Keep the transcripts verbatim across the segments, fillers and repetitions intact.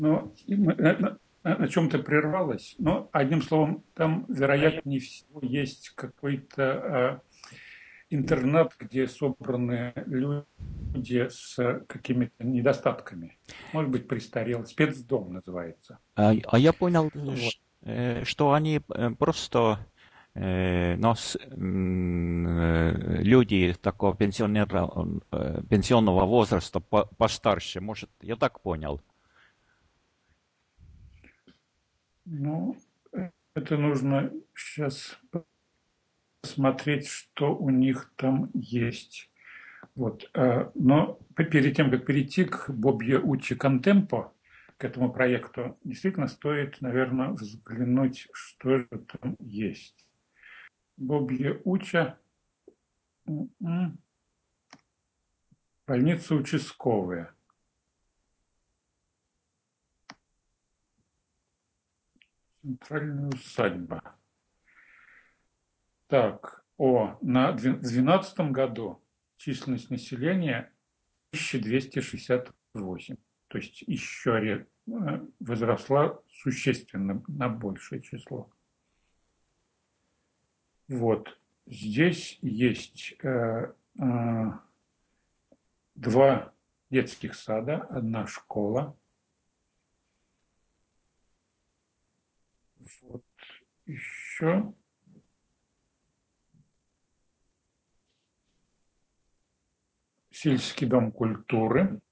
Но и мы- на, на- на чем-то прервалось. Но одним словом, там, вероятнее всего, есть какой-то а, интернат, где собраны люди с какими-то недостатками. Может быть, престарелый. Спецдом называется. А, а я понял, Вот. ш- э, что они э, просто э, ну, с- м, э, люди такого пенсионера, э, пенсионного возраста по- постарше. Может, я так понял. Ну, это нужно сейчас посмотреть, что у них там есть. Вот. а, Но перед тем, как перейти к Бобье Учи Контемпо, к этому проекту, действительно стоит, наверное, взглянуть, что же там есть. Бобье Уча, м-м, больница участковая, центральная усадьба. Так, о, на, в две тысячи двенадцатом году численность населения тысяча двести шестьдесят восемь. То есть еще возросла существенно на большее число. Вот. Здесь есть э, э, два детских сада, одна школа. Вот. Еще сельский дом культуры.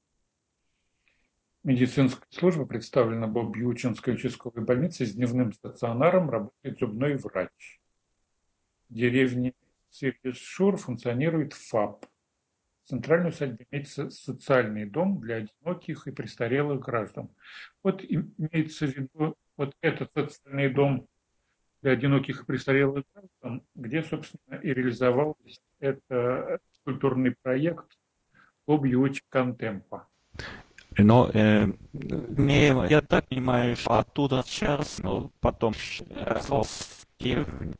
Медицинская служба представлена Бобьючинской участковой больницей с дневным стационаром, работает зубной врач. В деревне Сиришур функционирует ФАП. В центральной усадьбе имеется социальный дом для одиноких и престарелых граждан. Вот имеется в виду вот этот социальный дом для одиноких и престарелых граждан, где, собственно, и реализовался это культурный проект «Объюч Контемпа». Но э, мне, я так понимаю, что оттуда сейчас, но потом рос в деревне.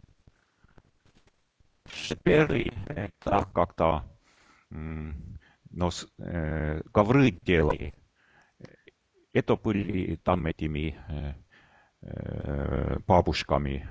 Теперь это как-то м, но с- э, ковры делали. Это были там этими э, э, бабушками.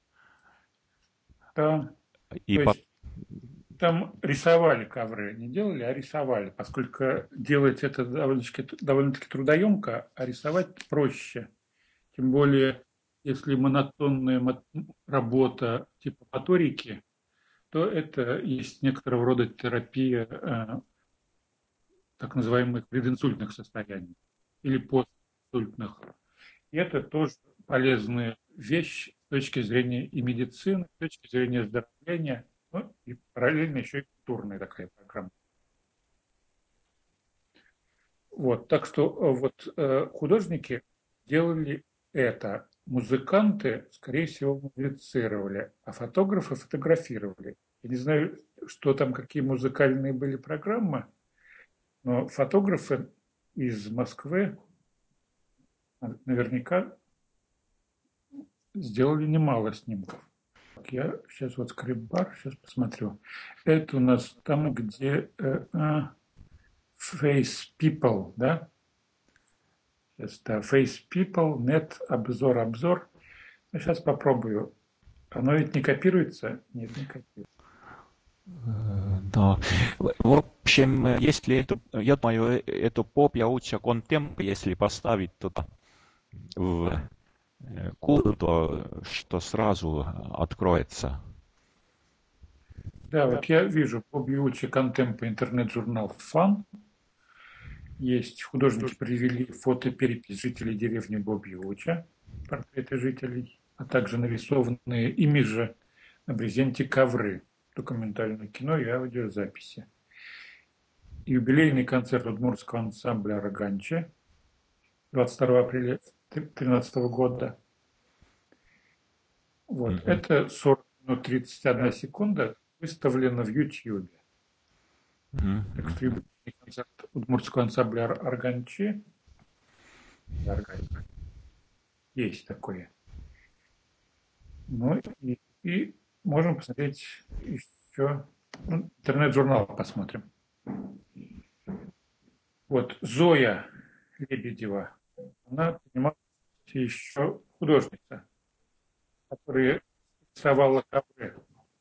Да, И то по- есть там рисовали ковры, не делали, а рисовали, поскольку делать это довольно-таки, довольно-таки трудоемко, а рисовать проще. Тем более, если монотонная работа типа моторики, то это есть некоторого рода терапия э, так называемых прединсультных состояний или постинсультных. И это тоже полезная вещь с точки зрения и медицины, с точки зрения оздоровления, ну, и параллельно еще и культурная такая программа. Вот, так что э, вот э, художники делали это. Музыканты, скорее всего, музицировали, а фотографы фотографировали. Я не знаю, что там, какие музыкальные были программы, но фотографы из Москвы наверняка сделали немало снимков. Я сейчас вот скрипбар, сейчас посмотрю. Это у нас там, где э, э, Face People, да? Сейчас, да, Face People, Net, обзор, обзор. Ну, сейчас попробую. Оно ведь не копируется? Нет, не копируется. да. В в общем, э, если эту, я думаю, э, эту поп яуча контемп, если поставить туда в э, Google, то что сразу откроется. Да, вот я вижу по Биучи Контемпо интернет-журнал Фан. Есть художники привели фото-перепись жителей деревни Бобьюча, портреты жителей, а также нарисованные ими же на брезенте ковры, документальное кино и аудиозаписи. Юбилейный концерт удмуртского ансамбля «Роганче» двадцать второго апреля две тысячи тринадцатого года. Вот. Мгм. Это сорок минут тридцать одна секунда выставлено в Ютьюбе. Мгм. Так что Мгм. юбилейный концерт удмуртского ансамбля «Органче» есть такое. Ну и, и можем посмотреть еще ну, интернет-журнал посмотрим. Вот Зоя Лебедева. она занималась еще художница, которая рисовала ковры.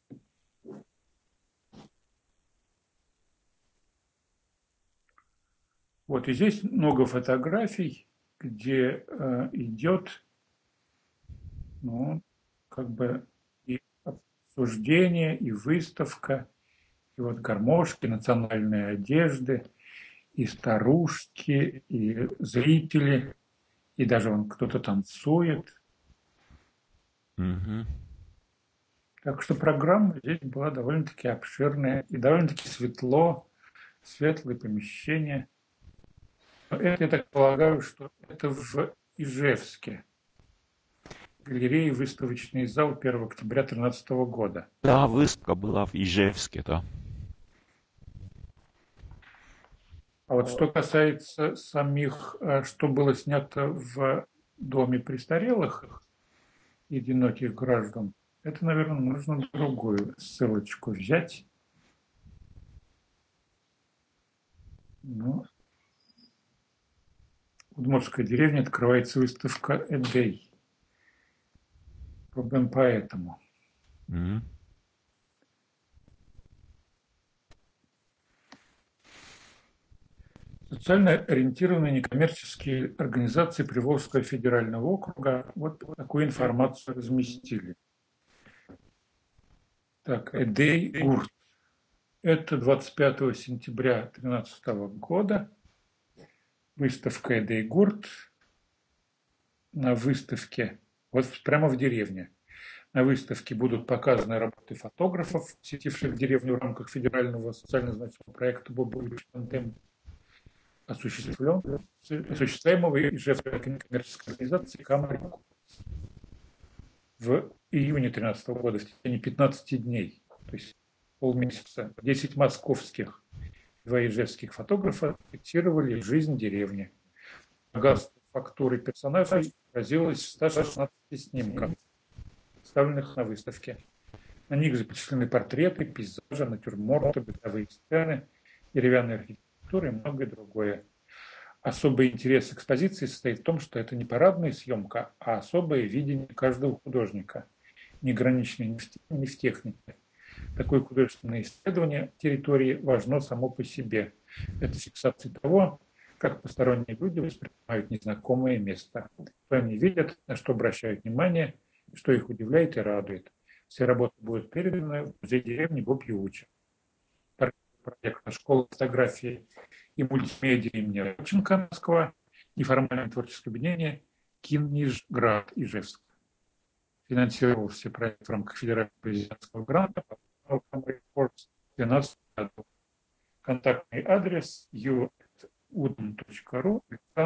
Вот и здесь много фотографий, где э, идет, ну, как бы и обсуждение, и выставка, и вот гармошки, национальные одежды, и старушки, и зрители, и даже вон кто-то танцует. Мгм. Так что программа здесь была довольно-таки обширная и довольно-таки светло, светлое помещение. Это, я так полагаю, что это в Ижевске. Галереи выставочный зал первого октября две тысячи тринадцатого года. Да, выставка была в Ижевске, да. А вот что касается самих, э, что было снято в доме престарелых и одиноких граждан, это, наверное, нужно другую ссылочку взять. Ну, в Удмуртской деревне открывается выставка «Эдей». Проблем поэтому. Мгм. Социально ориентированные некоммерческие организации Приволжского федерального округа вот такую информацию разместили. Так, Эдей Гурт. Это двадцать пятого сентября две тысячи тринадцатого года. Выставка Эдей Гурт на выставке, вот прямо в деревне. На выставке будут показаны работы фотографов, посетивших деревню в рамках федерального социально значимого проекта «Бобович Тандем», осуществлен, осуществляемого Ижевской коммерческой организацией «Камарик» в июне две тысячи тринадцатого года в течение пятнадцати дней, то есть полмесяца. десять московских и два ижевских фотографа фиксировали жизнь деревни. Богатство фактуры персонажей отразилось в ста шестнадцати снимках, представленных на выставке. На них запечатлены портреты, пейзажи, натюрморты, бытовые сцены, деревянная архитектура и многое другое. Особый интерес экспозиции состоит в том, что это не парадная съемка, а особое видение каждого художника, не ограниченное ни в, ни в технике. Такое художественное исследование территории важно само по себе. Это фиксация того, как посторонние люди воспринимают незнакомое место, что они видят, на что обращают внимание, что их удивляет и радует. Все работы будут переданы в музей деревни Бобьюуча. Проекта «Школа фотографии и мультимедиа имени Родченко Москва», неформальное творческое объединение «Киннижград» Ижевск. Финансировался проект в рамках федерального президентского гранта по двенадцать году. Контактный адрес ю удм точка ру.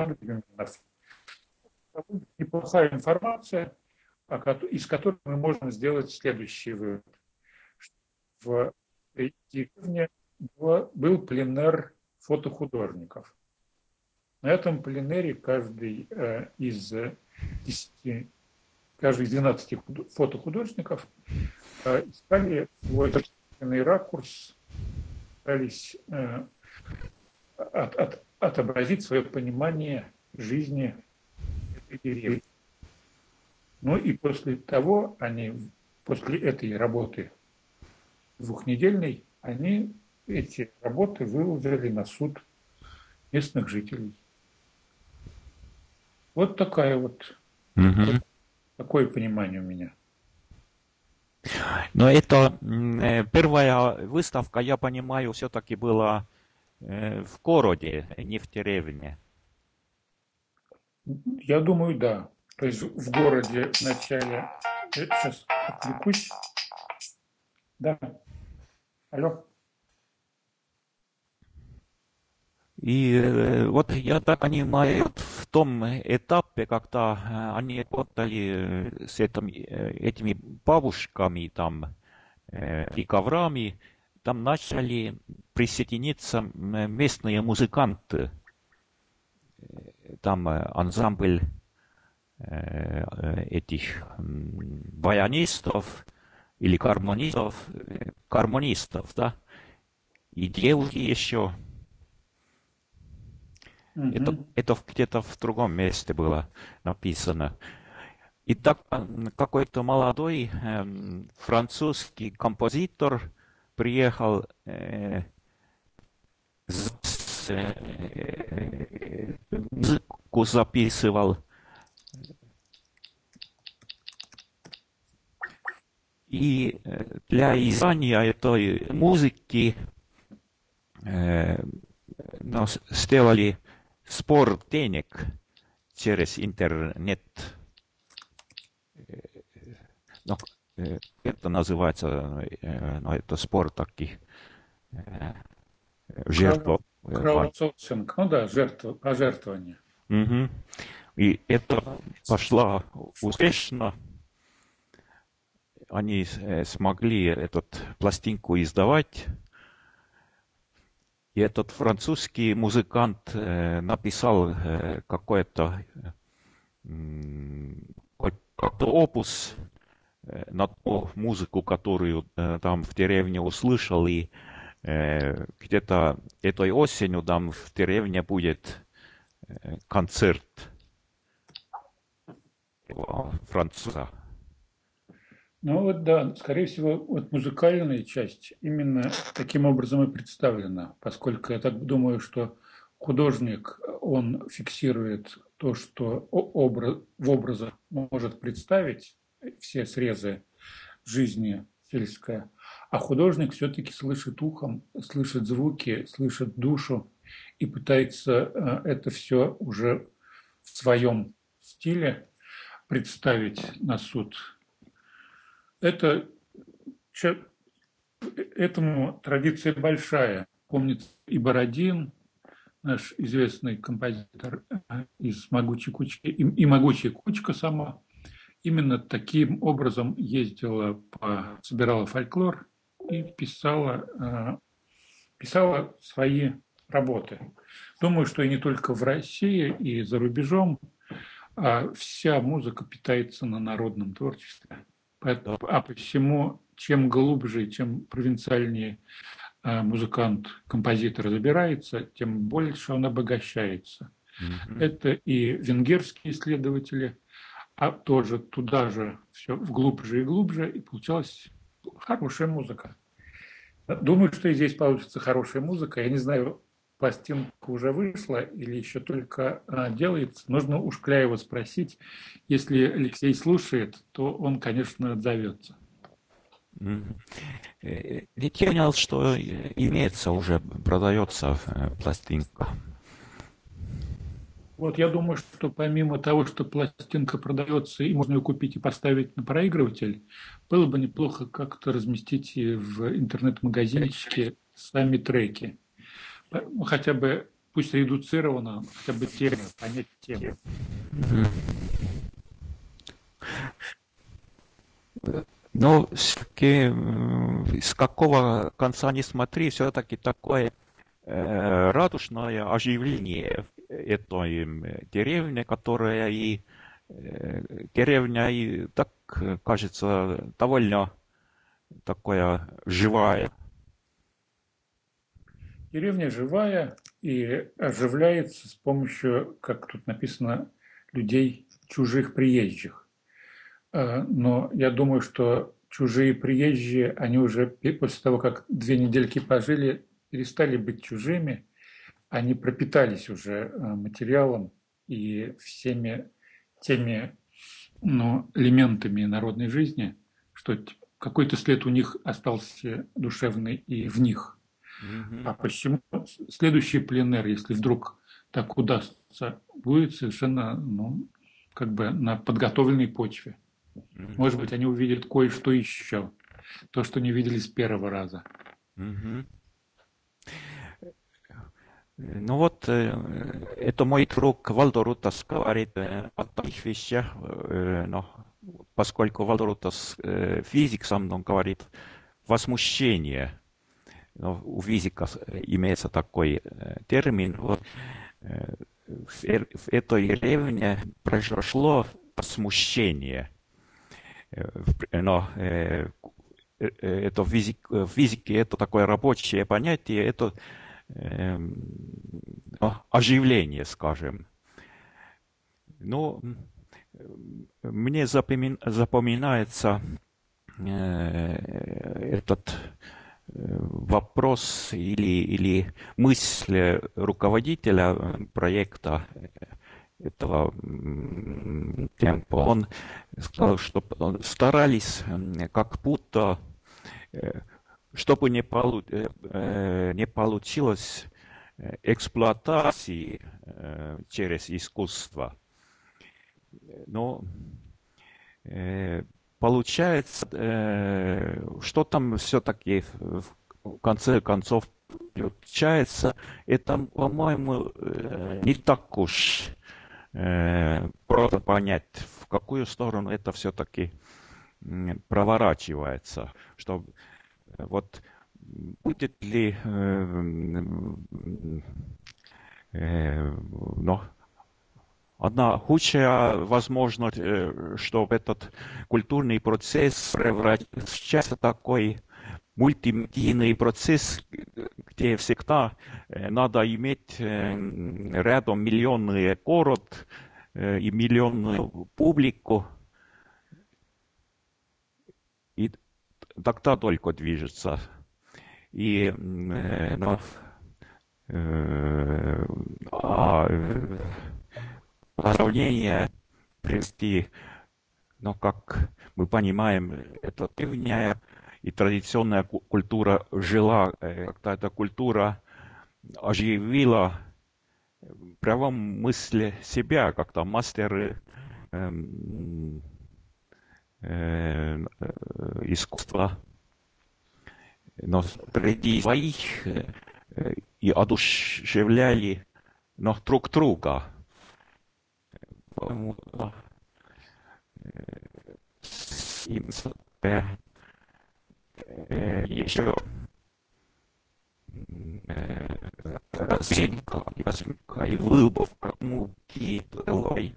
Неплохая информация, из которой мы можем сделать следующий вывод. В деревне был пленэр фотохудожников. На этом пленэре каждый из десяти, каждый из двенадцати фотохудожников искали свой собственный ракурс, пытались от, от, отобразить свое понимание жизни этой деревни. Ну и после того, они, после этой работы двухнедельной, они эти работы выложили на суд местных жителей. Вот такая вот, Мгм. такое понимание у меня. Но это э, первая выставка, я понимаю, все-таки была э, в городе, не в деревне. Я думаю, да. То есть в городе вначале... Я сейчас отвлекусь. Да. Алло. И э, вот я так понимаю, вот в том этапе, когда э, они работали э, с этим, э, этими бабушками там э, и коврами, там начали присоединиться м, местные музыканты. Там э, ансамбль э, э, этих м, баянистов или гармонистов, э, гармонистов, да, и девушки еще. Это, Мгм. это где-то в другом месте было написано. И так м, какой-то молодой эм, французский композитор приехал, э, с- э, музыку записывал. И э, для издания этой музыки э, ну, с- сделали сбор денег через интернет. Ну, э, это называется, э, ну, это спор таких э, Крау- жертвования. Краудсорсинг, ну да, жертва, пожертвование. Мгм. И это пошло успешно. Они э, смогли эту пластинку издавать. И этот французский музыкант э, написал э, какой-то м, какой-то опус э, на ту музыку, которую э, там в деревне услышал, и э, где-то этой осенью там в деревне будет э, концерт этого француза. Ну вот да, скорее всего, вот музыкальная часть именно таким образом и представлена, поскольку я так думаю, что художник, он фиксирует то, что образ, в образах может представить все срезы жизни сельская, а художник все-таки слышит ухом, слышит звуки, слышит душу и пытается э, это все уже в своем стиле представить на суд. Это Этому традиция большая. Помнится и Бородин, наш известный композитор э, из «Могучей кучки», и, и «Могучая кучка» сама, именно таким образом ездила, по, собирала фольклор и писала, э, писала свои работы. Думаю, что и не только в России, и за рубежом, а вся музыка питается на народном творчестве. Да. А посему, чем глубже, чем провинциальнее музыкант, композитор забирается, тем больше он обогащается. Мгм. Это и венгерские исследователи, а тоже туда же все глубже и глубже, и получалась хорошая музыка. Думаю, что и здесь получится хорошая музыка. Я не знаю, пластинка уже вышла или еще только а, делается. Нужно у Шкляева спросить. Если Алексей слушает, то он, конечно, отзовется. Мгм. Э, Ведь я понял, что э, имеется уже, продается э, пластинка. Вот я думаю, что помимо того, что пластинка продается и можно ее купить и поставить на проигрыватель, было бы неплохо как-то разместить и в интернет-магазинчике сами треки. Ну, хотя бы, пусть редуцировано, хотя бы темы, понять темы. Но все-таки с какого конца не смотри, все-таки такое э, радужное оживление этой м, деревни, которая и э, деревня и так э, кажется довольно такая живая. Деревня живая и оживляется с помощью, как тут написано, людей чужих приезжих. Э, Но я думаю, что чужие приезжие, они уже после того, как две недельки пожили, перестали быть чужими, они пропитались уже э, материалом и всеми теми, ну, элементами народной жизни, что какой-то след у них остался душевный и в них. А Мгм. почему следующий пленэр, если вдруг так удастся, будет совершенно, ну, как бы на подготовленной почве. Может быть, они увидят кое-что еще, то, что не видели с первого раза. Мгм. Ну вот, э, это мой друг Валдо Рутас говорит э, о таких вещах, э, но поскольку Валдо Рутас э, физик сам, он говорит возмущение. Но у физика имеется такой э, термин. Вот, э, в, э- в этой деревне произошло смущение. Э, в- Но э, э, это в физик- в физике это такое рабочее понятие, это эм, ну, оживление, скажем. Но мне запомин- запоминается э, этот э, вопрос или, или мысль руководителя проекта этого м, темпа. Он сказал, что старались м, как будто, э, чтобы не, полу- э, э, не получилось э, эксплуатации э, через искусство. Но э, получается, э, что там все-таки в в конце концов получается, это, по-моему, э, не так уж э, просто понять, в какую сторону это все-таки м, проворачивается, что э, вот будет ли э, э, ну, одна худшая возможность, э, что этот культурный процесс превращается в такой мультимедийный процесс, где всегда э, надо иметь э, рядом миллионный город э, и миллионную публику, и тогда только движется. И э, ну, э, а, э, сравнение привести, но как мы понимаем, это древняя и традиционная культура жила, э, когда эта культура оживила в прямом смысле себя, как-то мастеры эм, э, э, искусства, но среди своих э, э, и одушевляли но друг друга. По-моему, им э, э, еще э, разминка, разминка и выборка муки давай.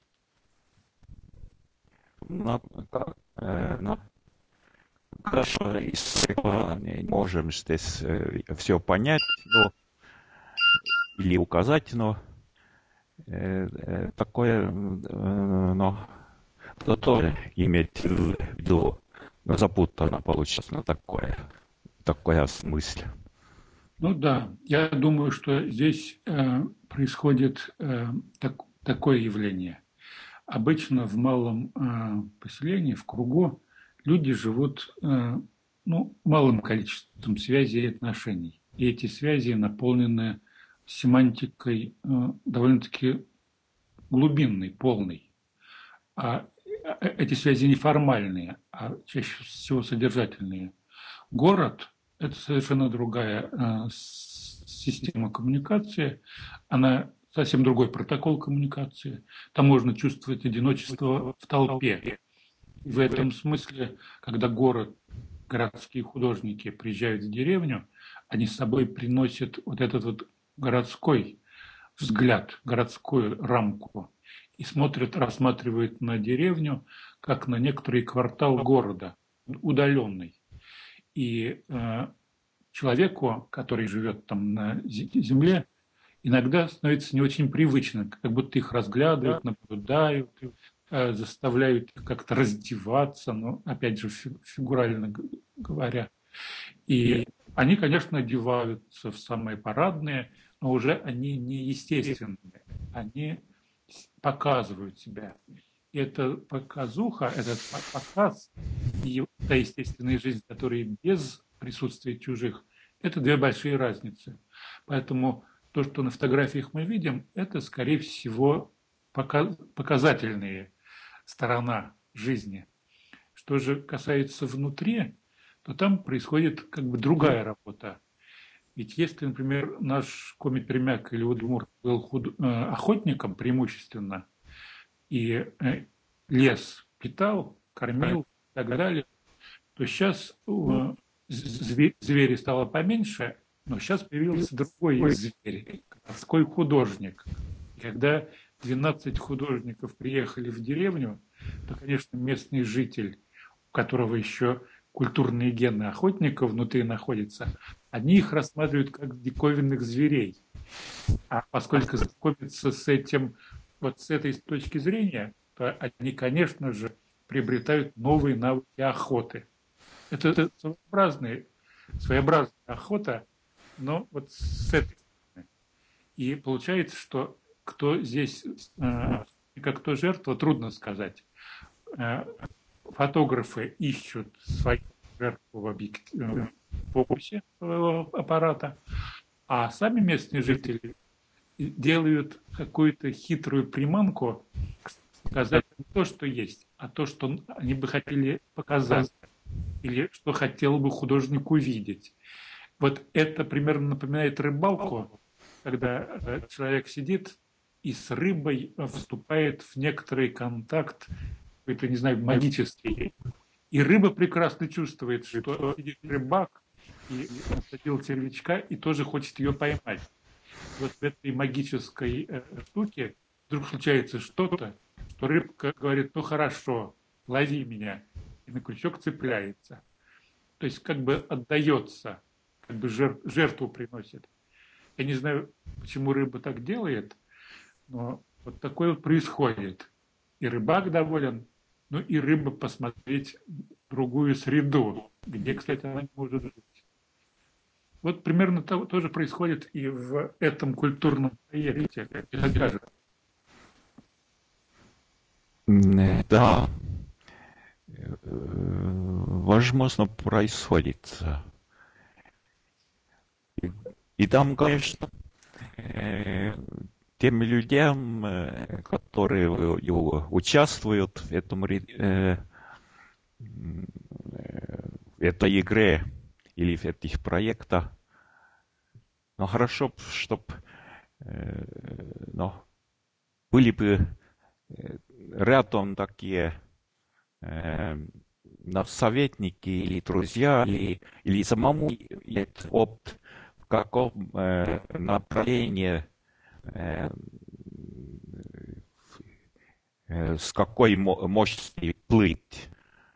Но, как, э, но хорошо, из этого не можем здесь э, все понять, но, или указать, но э, э, такое, э, но то тоже иметь в виду, запутанно получится, но такое, такая мысль. Ну да, я думаю, что здесь э, происходит э, так, такое явление. Обычно в малом э, поселении, в кругу, люди живут э, ну, малым количеством связей и отношений. И эти связи наполнены семантикой э, довольно-таки глубинной, полной. А э, эти связи неформальные, а чаще всего содержательные. Город – это совершенно другая э, система коммуникации, она совсем другой протокол коммуникации. Там можно чувствовать одиночество в толпе. И в этом смысле, когда город, городские художники приезжают в деревню, они с собой приносят вот этот вот городской взгляд, городскую рамку и смотрят, рассматривают на деревню как на некоторый квартал города, удаленный. И э, человеку, который живет там на земле, иногда становится не очень привычно, как будто их разглядывают, наблюдают, э, заставляют их как-то раздеваться, но опять же фигурально говоря. И они, конечно, одеваются в самые парадные, но уже они не естественные, они показывают себя. И эта показуха, этот показ и та естественная жизнь, которая без присутствия чужих, это две большие разницы. Поэтому то, что на фотографиях мы видим, это, скорее всего, показательная сторона жизни. Что же касается внутри, то там происходит как бы другая работа. Ведь если, например, наш комик-пермяк или Удмурт был худ... э, охотником преимущественно, и э, лес питал, кормил и так далее, то сейчас э, зверей стало поменьше, но сейчас появился другой зверь, городской художник. И когда двенадцать художников приехали в деревню, то, конечно, местный житель, у которого еще культурные гены охотника внутри находятся, они их рассматривают как диковинных зверей. А поскольку знакомиться с этим, вот с этой точки зрения, то они, конечно же, приобретают новые навыки охоты. Это, это своеобразная, своеобразная охота, но вот с этой стороны. И получается, что кто здесь, э, как кто жертва, трудно сказать. Э, Фотографы ищут свою жертву в, объект... в фокусе своего аппарата, а сами местные жители делают какую-то хитрую приманку, показать не то, что есть, а то, что они бы хотели показать, или что хотел бы художник увидеть. Вот это примерно напоминает рыбалку, когда э, человек сидит и с рыбой вступает в некоторый контакт, какой-то, не знаю, магический. И рыба прекрасно чувствует, что сидит рыбак и насадил червячка и тоже хочет ее поймать. Вот в этой магической э, штуке вдруг случается что-то, что рыбка говорит, ну хорошо, лови меня, и на крючок цепляется. То есть как бы отдается, как бы жертв, жертву приносит. Я не знаю, почему рыба так делает, но вот такое вот происходит. И рыбак доволен, ну и рыба посмотреть другую среду, где, кстати, она не может жить. Вот примерно то, тоже происходит и в этом культурном проекте, как мне кажется. Да, возможно, происходит. И, и там, конечно, э, тем людям, э, которые участвуют в этом, э, в этой игре или в этих проектах, но хорошо, чтобы э, ну, были бы э, рядом такие э, советники или друзья, или, или самому иметь опыт, в каком э, направлении, э, э, с какой мощностью плыть.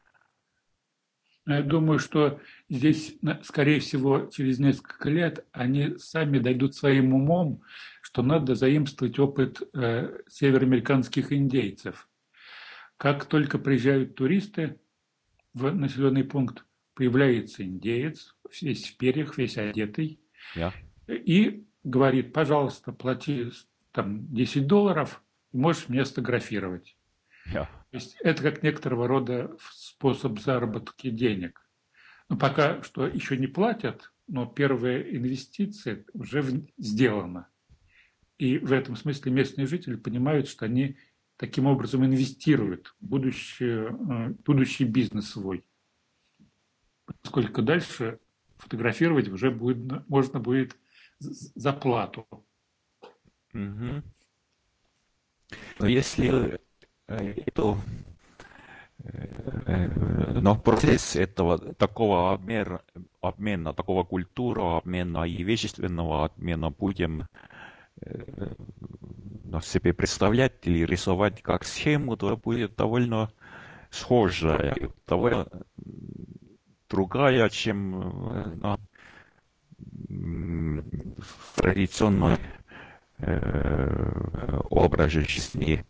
Я думаю, что здесь, скорее всего, через несколько лет они сами дойдут своим умом, что надо заимствовать опыт э, североамериканских индейцев. Как только приезжают туристы в населенный пункт, появляется индеец, весь в перьях, весь одетый, Ja, и говорит, пожалуйста, плати там десять долларов, и можешь меня сфотографировать. ja. То есть это как некоторого рода способ заработки денег. Но пока что еще не платят, но первая инвестиция уже сделана. И в этом смысле местные жители понимают, что они таким образом инвестируют в будущее, будущий бизнес свой. Сколько дальше фотографировать уже будет, можно будет за плату. Мгм. Но если э, эту, э, но процесс этого такого обмена, обмена, такого культурного обмена и вещественного обмена будем э, на себе представлять или рисовать как схему, то будет довольно схожая, довольно другая, чем э, на, в традиционной э, образе жизни.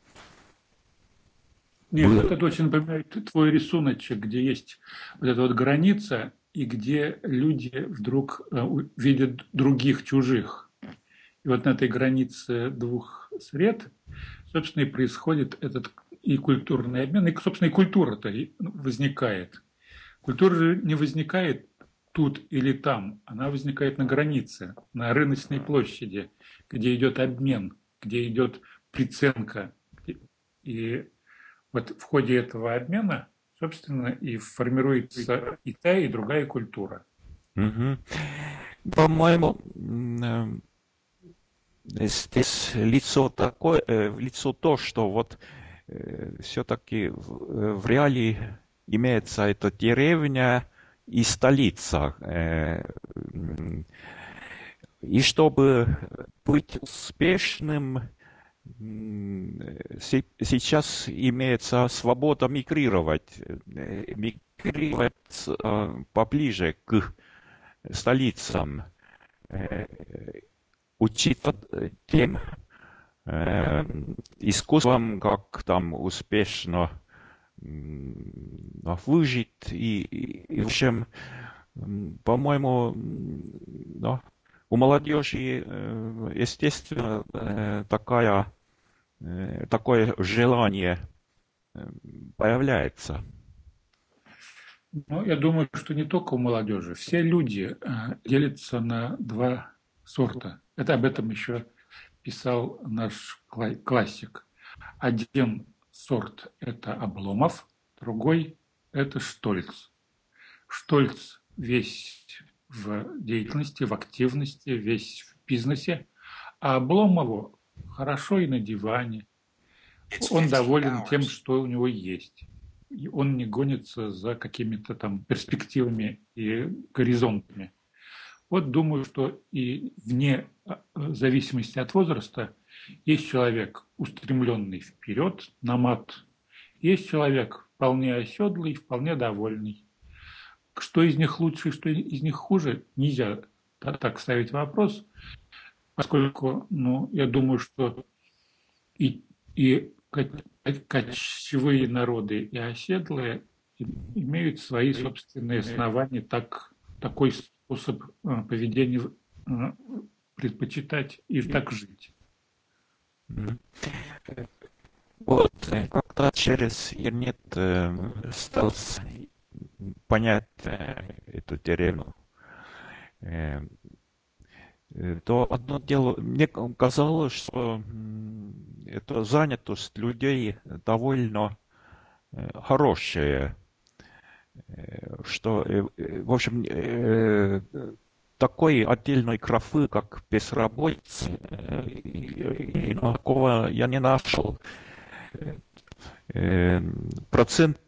Нет, Вы... это очень напоминает твой рисуночек, где есть вот эта вот граница, и где люди вдруг э, видят других чужих. И вот на этой границе двух сред, собственно, и происходит этот и культурный обмен, и, собственно, и культура-то возникает. Культура же не возникает тут или там, она возникает на границе, на рыночной площади, где идет обмен, где идет приценка. И вот в ходе этого обмена, собственно, и формируется и та, и другая культура. Мгм. По-моему, здесь лицо такое, э, лицо то, что вот э, все-таки в, в реале имеется эта деревня и столица. Э, и чтобы быть успешным, сейчас имеется свобода мигрировать, мигрировать поближе к столицам, учиться тем искусствам, как там успешно выжить. И, и, и в общем, по-моему, да, у молодежи, естественно, такая, такое желание появляется. Ну, я думаю, что не только у молодежи. Все люди э, делятся на два сорта. Это об этом еще писал наш кла- классик. Один сорт – это Обломов, другой – это Штольц. Штольц весь в деятельности, в активности, весь в бизнесе, а Обломову хорошо и на диване. Он доволен тем, что у него есть. И он не гонится за какими-то там перспективами и горизонтами. Вот думаю, что и вне зависимости от возраста есть человек, устремленный вперед на мат, есть человек вполне оседлый, вполне довольный. Что из них лучше, что из них хуже, нельзя так ставить вопрос, поскольку, ну, я думаю, что и, и кочевые народы, и оседлые имеют свои собственные основания, так, такой способ поведения предпочитать и так жить. Вот, как-то через интернет стал понять эту деревню. То одно дело, мне казалось, что эта занятость людей довольно хорошая, что, в общем, такой отдельной графы, как безработица, такого я не нашел. Процент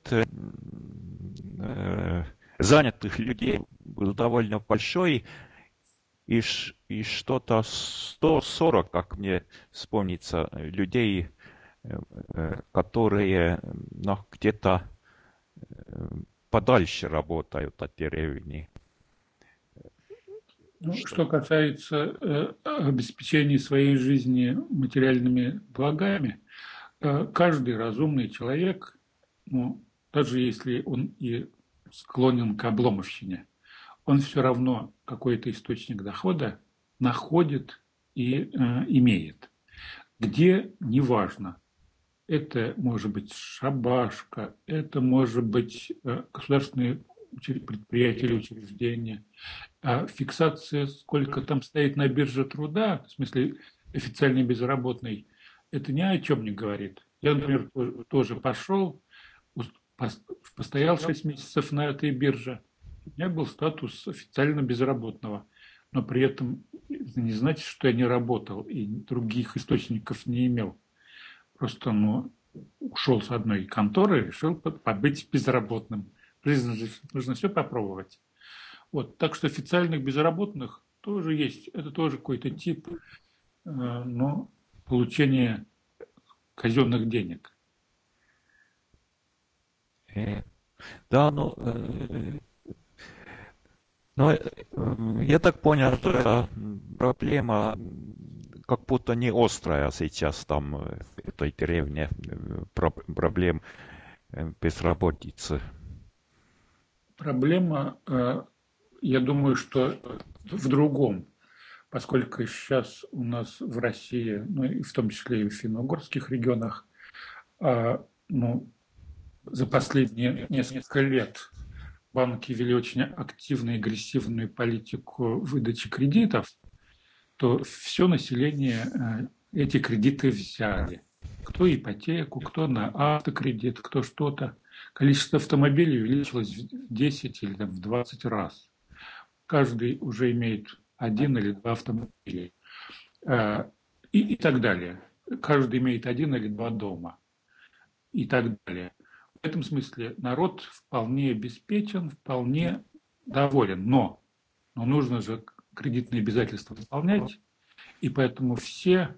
занятых людей был довольно большой, и, и что-то сто сорок, как мне вспомнится, людей, которые ну, где-то подальше работают от деревни. Ну, что касается э, обеспечения своей жизни материальными благами, э, каждый разумный человек, ну, даже если он и склонен к обломовщине, он все равно какой-то источник дохода находит и э, имеет. Где – неважно. Это может быть шабашка, это может быть э, государственные предприятия или учреждения. А фиксация, сколько там стоит на бирже труда, в смысле официальный безработный, это ни о чем не говорит. Я, например, тоже пошел, постоял шесть месяцев на этой бирже. У меня был статус официально безработного. Но при этом это не значит, что я не работал и других источников не имел. Просто ну, ушел с одной конторы, решил побыть безработным. В жизни нужно все попробовать. Вот, так что официальных безработных тоже есть. Это тоже какой-то тип э, но получения казенных денег. Да, ну, но я так понял, что эта проблема как будто не острая сейчас там в этой деревне, проблем безработицы. Проблема, э, я думаю, что в другом, поскольку сейчас у нас в России, ну и в том числе и в финно-угорских регионах, э, ну, за последние несколько лет банки вели очень активную и агрессивную политику выдачи кредитов, то все население эти кредиты взяли. Кто ипотеку, кто на автокредит, кто что-то. Количество автомобилей увеличилось в десять или в двадцать раз. Каждый уже имеет один или два автомобиля. И, и так далее. Каждый имеет один или два дома. И так далее. В этом смысле народ вполне обеспечен, вполне доволен. Но, но нужно же кредитные обязательства выполнять, и поэтому все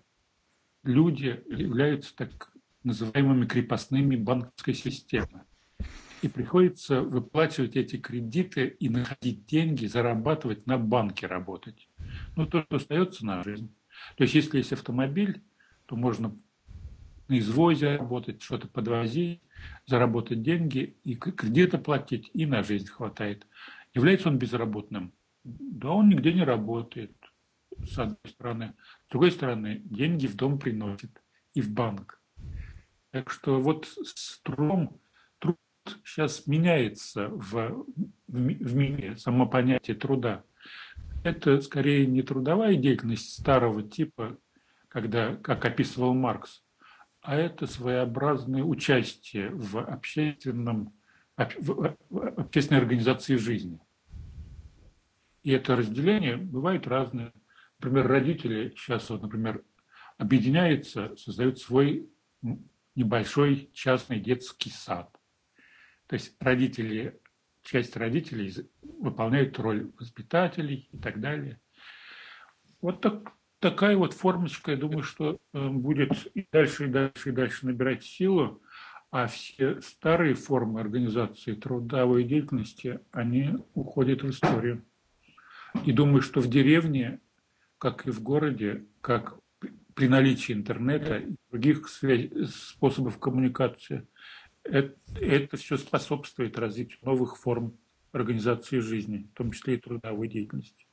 люди являются так называемыми крепостными банковской системы. и приходится выплачивать эти кредиты и находить деньги, зарабатывать, на банке работать. Ну, то, что остается на жизнь. То есть, если есть автомобиль, то можно на извозе работать, что-то подвозить, заработать деньги, и кредиты платить, и на жизнь хватает. Является он безработным? Да, он нигде не работает, с одной стороны. С другой стороны, деньги в дом приносит и в банк. Так что вот с трудом, труд сейчас меняется в, в мире, само понятие труда. Это скорее не трудовая деятельность старого типа, когда, как описывал Маркс, а это своеобразное участие в общественном, в общественной организации жизни. И это разделение бывает разное. Например, родители сейчас, вот, например, объединяются, создают свой небольшой частный детский сад. То есть родители, часть родителей выполняют роль воспитателей и так далее. Вот так, такая вот формочка, я думаю, что будет и дальше, и дальше, и дальше набирать силу, а все старые формы организации трудовой деятельности, они уходят в историю. И думаю, что в деревне, как и в городе, как при наличии интернета и других способов коммуникации, это, это все способствует развитию новых форм организации жизни, в том числе и трудовой деятельности.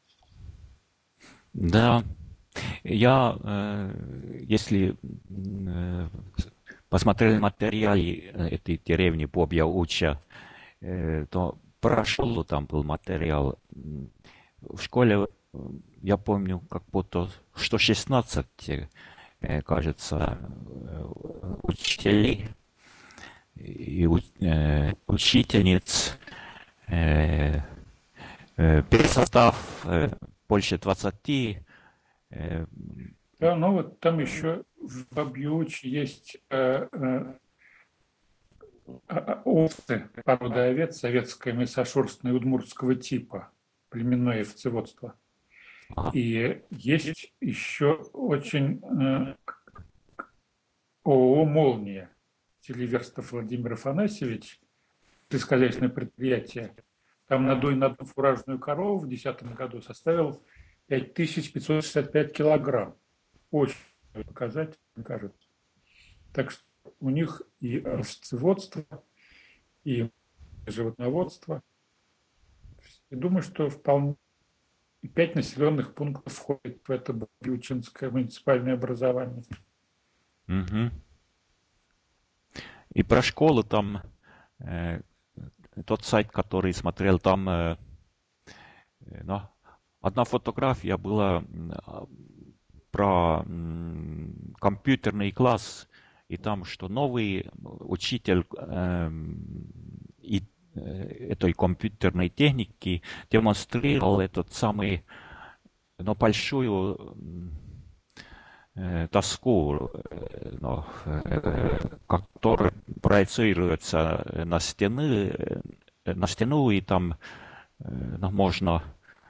Да, я, э, если э, посмотрел материалы этой деревни Бобья-Уча, э, то про школу там был материал. В школе, я помню, как будто что шестнадцать, э, кажется, э, учителей и э, учительниц, э, э, пересостав э, больше двадцати. Э, Да, ну вот там еще в Бабьюче есть э, э, овцы, порода овец, советское мясошерстное удмуртского типа, племенное овцеводство. И есть еще очень э, ООО «Молния». Селиверстов Владимир Афанасьевич, сельскохозяйственное предприятие, там надой на одну фуражную корову в две тысячи десятом году составил пять тысяч пятьсот шестьдесят пять килограмм. Очень показатель, мне кажется. Так что у них и овцеводство, и животноводство. И думаю, что вполне пять населенных пунктов входит в это Бабьючинское муниципальное образование. Угу. И про школу там, э, тот сайт, который смотрел, там э, ну, одна фотография была про м, компьютерный класс, и там, что новый учитель э, и, э, этой компьютерной техники демонстрировал этот самый, ну, большую э, доску, э, ну, э, которая проецируется на стены, э, на стену, и там э, ну, можно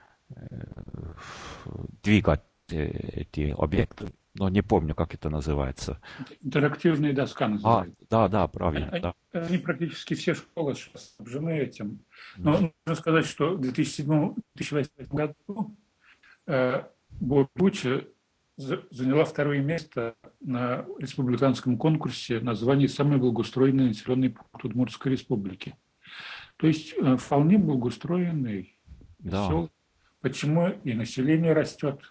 двигать эти объекты. Но не помню, как это называется. Интерактивная доска А, называется. да, да, правильно, Они, да. они практически все школы сейчас снабжены этим. Но Мгм. нужно сказать, что в две тысячи седьмом — две тысячи восьмом году э, Буча заняла второе место на республиканском конкурсе на звание «Самый благоустроенный населенный пункт Удмуртской республики». То есть э, вполне благоустроенный Да. поселок. Почему и население растет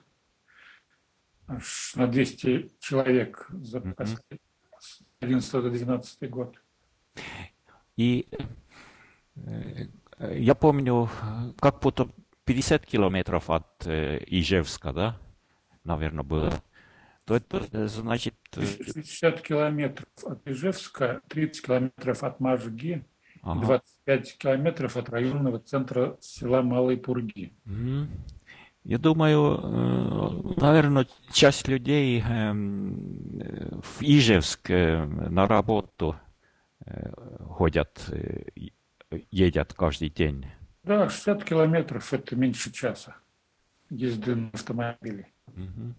аж на двести человек за Мгм. последний одиннадцатый двенадцатый год. И э, я помню, как будто пятьдесят километров от э, Ижевска, да, наверное, было. То это э, значит, э, шестьдесят километров от Ижевска, тридцать километров от Можги и ага. двадцать пять километров от районного центра села Малые Пурги. Мгм. Я думаю, наверное, часть людей эм, э, в Ижевск э, на работу э, ходят, э, и- едят каждый день. Да, шестьдесят километров – это меньше часа езды на автомобиле. Мгм.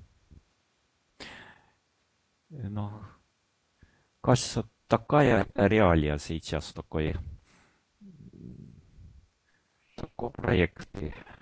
Но, кажется, такая реалия сейчас такой. такой проект.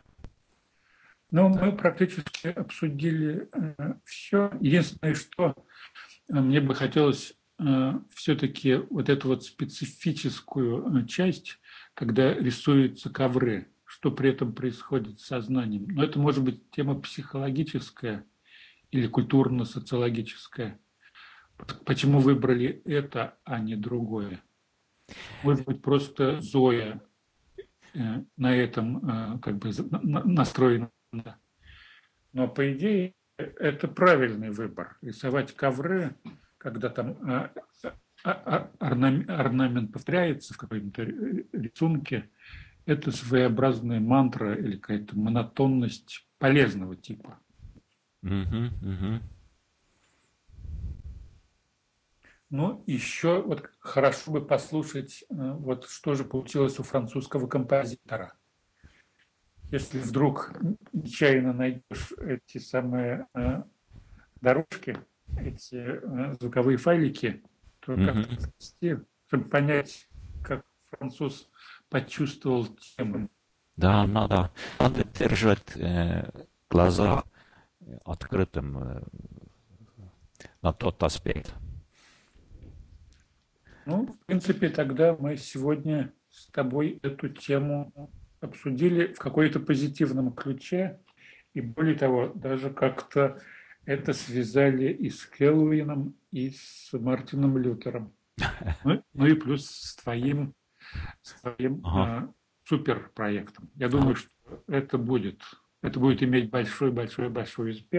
Но мы практически обсудили э, все. Единственное, что э, мне бы хотелось э, все-таки вот эту вот специфическую э, часть, когда рисуются ковры, что при этом происходит с сознанием. Но это может быть тема психологическая или культурно-социологическая. Почему выбрали это, а не другое? Может быть, просто Зоя э, на этом э, как бы настроена. Но, по идее, это правильный выбор. Рисовать ковры, когда там а, а, а, орнамент повторяется в каком-то рисунке, это своеобразная мантра или какая-то монотонность полезного типа. Мгм, мгм. Ну, еще вот хорошо бы послушать, вот что же получилось у французского композитора. Если вдруг нечаянно найдешь эти самые дорожки, эти звуковые файлики, то как-то Мгм. провести, чтобы понять, как француз почувствовал тему. Да, надо, надо держать э, глаза открытым э, на тот аспект. Ну, в принципе, тогда мы сегодня с тобой эту тему обсудили в какой-то позитивном ключе. И более того, даже как-то это связали и с Келвином, и с Мартином Лютером. Ну, ну и плюс с твоим, с твоим Ага. э, суперпроектом. Я Ага. думаю, что это будет, это будет иметь большой-большой-большой успех.